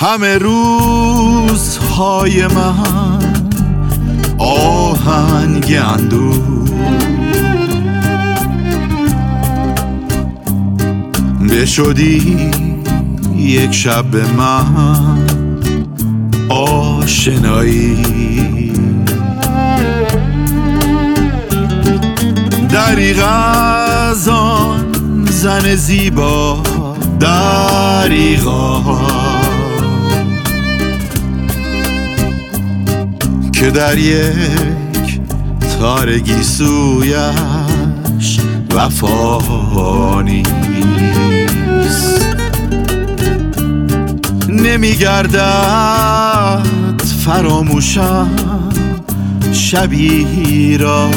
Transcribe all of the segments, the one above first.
همه روزهای من آهنگ اندوه بشدی یک شب به من آشنایی، دریغ از آن زن زیبا، دریغا که در یک تارگی سویش وفا نیست. نمیگردد فراموشم شبی را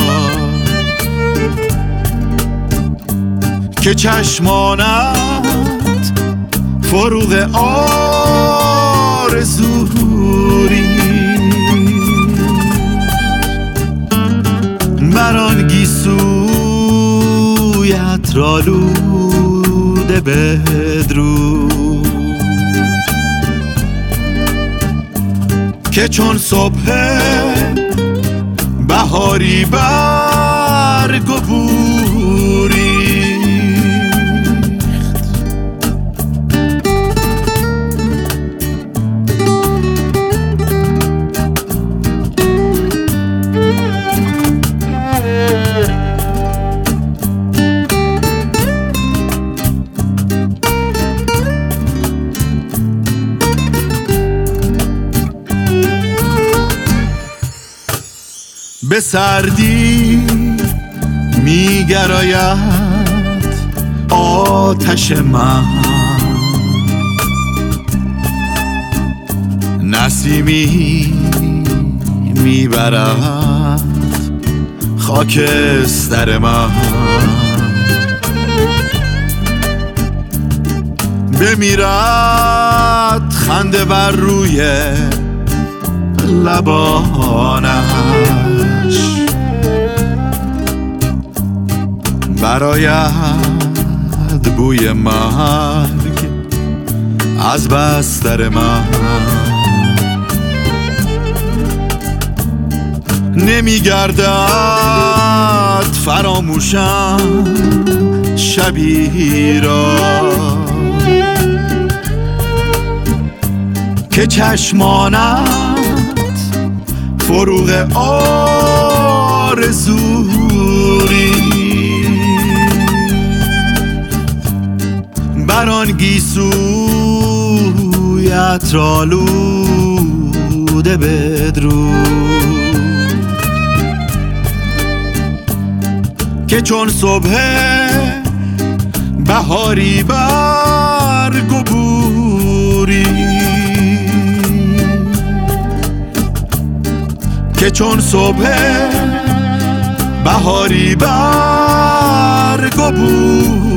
که چشمانت فروغ آرزو بر آن گیسویت را آلوده بدرود که چون صبح بهاری برگ و بوری به سردی میگراید آتش من، نسیمی میبرد خاکستر من. بمیرد خنده بر روی لبانش، براید بوی مرگ از بستر من. نمیگردد فراموشم شبی را که چشمانت فروغ آرزو بر آن گیسویت را آلوده بدرود که چون صبح بهاری برگ و بوری که چون صبح بهاری برگ و بوری